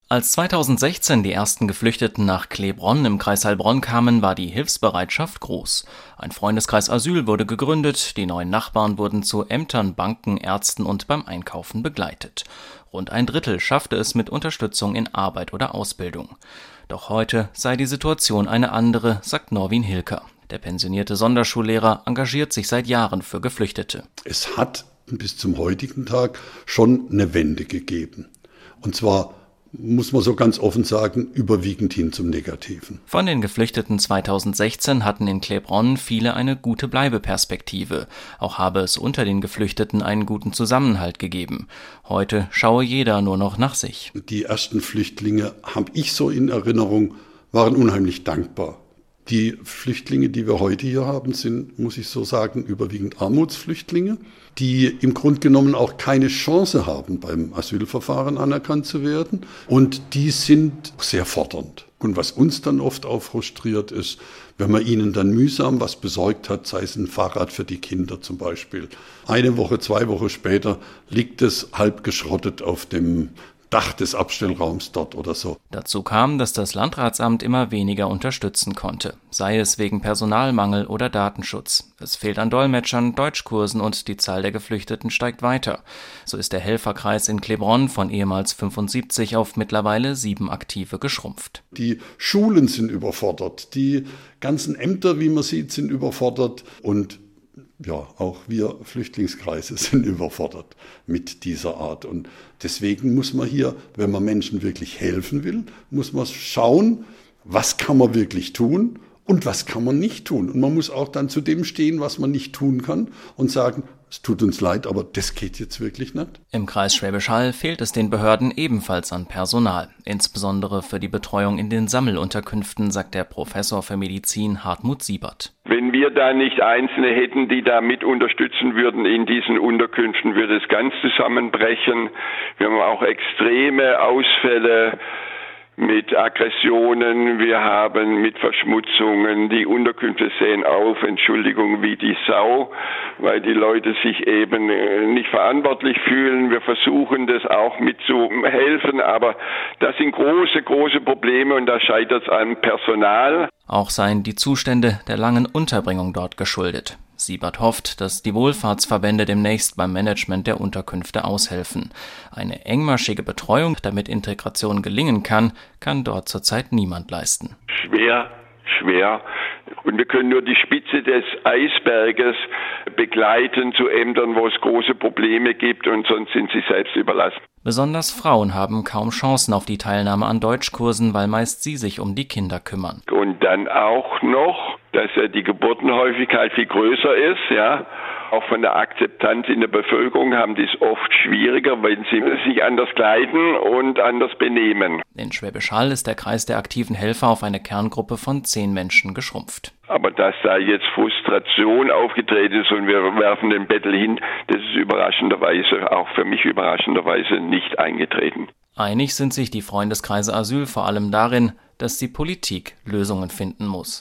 Als 2016 die ersten Geflüchteten nach Klebronn im Kreis Heilbronn kamen, war die Hilfsbereitschaft groß. Ein Freundeskreis Asyl wurde gegründet, die neuen Nachbarn wurden zu Ämtern, Banken, Ärzten und beim Einkaufen begleitet. Rund ein Drittel schaffte es mit Unterstützung in Arbeit oder Ausbildung. Doch heute sei die Situation eine andere, sagt Norwin Hilker. Der pensionierte Sonderschullehrer engagiert sich seit Jahren für Geflüchtete. Es hat bis zum heutigen Tag schon eine Wende gegeben. Und zwar muss man so ganz offen sagen, überwiegend hin zum Negativen. Von den Geflüchteten 2016 hatten in Klebronn viele eine gute Bleibeperspektive. Auch habe es unter den Geflüchteten einen guten Zusammenhalt gegeben. Heute schaue jeder nur noch nach sich. Die ersten Flüchtlinge, habe ich so in Erinnerung, waren unheimlich dankbar. Die Flüchtlinge, die wir heute hier haben, sind, muss ich so sagen, überwiegend Armutsflüchtlinge, die im Grunde genommen auch keine Chance haben, beim Asylverfahren anerkannt zu werden. Und die sind sehr fordernd. Und was uns dann oft auch frustriert ist, wenn man ihnen dann mühsam was besorgt hat, sei es ein Fahrrad für die Kinder zum Beispiel. Eine Woche, 2 Wochen später liegt es halb geschrottet auf dem Dach des Abstellraums dort oder so. Dazu kam, dass das Landratsamt immer weniger unterstützen konnte, sei es wegen Personalmangel oder Datenschutz. Es fehlt an Dolmetschern, Deutschkursen und die Zahl der Geflüchteten steigt weiter. So ist der Helferkreis in Klebronn von ehemals 75 auf mittlerweile 7 Aktive geschrumpft. Die Schulen sind überfordert, die ganzen Ämter, wie man sieht, sind überfordert und ja, auch wir Flüchtlingskreise sind überfordert mit dieser Art. Und deswegen muss man hier, wenn man Menschen wirklich helfen will, muss man schauen, was kann man wirklich tun und was kann man nicht tun. Und man muss auch dann zu dem stehen, was man nicht tun kann und sagen, es tut uns leid, aber das geht jetzt wirklich nicht. Im Kreis Schwäbisch Hall fehlt es den Behörden ebenfalls an Personal, insbesondere für die Betreuung in den Sammelunterkünften, sagt der Professor für Medizin Hartmut Siebert. Wenn wir da nicht Einzelne hätten, die da mit unterstützen würden in diesen Unterkünften, würde es ganz zusammenbrechen. Wir haben auch extreme Ausfälle mit Aggressionen, wir haben mit Verschmutzungen, die Unterkünfte sehen auf, Entschuldigung, wie die Sau, weil die Leute sich eben nicht verantwortlich fühlen. Wir versuchen das auch mitzuhelfen, aber das sind große Probleme und da scheitert es am Personal. Auch seien die Zustände der langen Unterbringung dort geschuldet. Siebert hofft, dass die Wohlfahrtsverbände demnächst beim Management der Unterkünfte aushelfen. Eine engmaschige Betreuung, damit Integration gelingen kann dort zurzeit niemand leisten. Schwer. Und wir können nur die Spitze des Eisberges begleiten zu Ämtern, wo es große Probleme gibt und sonst sind sie selbst überlassen. Besonders Frauen haben kaum Chancen auf die Teilnahme an Deutschkursen, weil meist sie sich um die Kinder kümmern. Und dann auch noch, dass ja die Geburtenhäufigkeit viel größer ist, ja. Auch von der Akzeptanz in der Bevölkerung haben die es oft schwieriger, weil sie sich anders kleiden und anders benehmen. In Schwäbisch Hall ist der Kreis der aktiven Helfer auf eine Kerngruppe von 10 Menschen geschrumpft. Aber dass da jetzt Frustration aufgetreten ist und wir werfen den Bettel hin, das ist überraschenderweise, auch für mich überraschenderweise nicht eingetreten. Einig sind sich die Freundeskreise Asyl vor allem darin, dass die Politik Lösungen finden muss.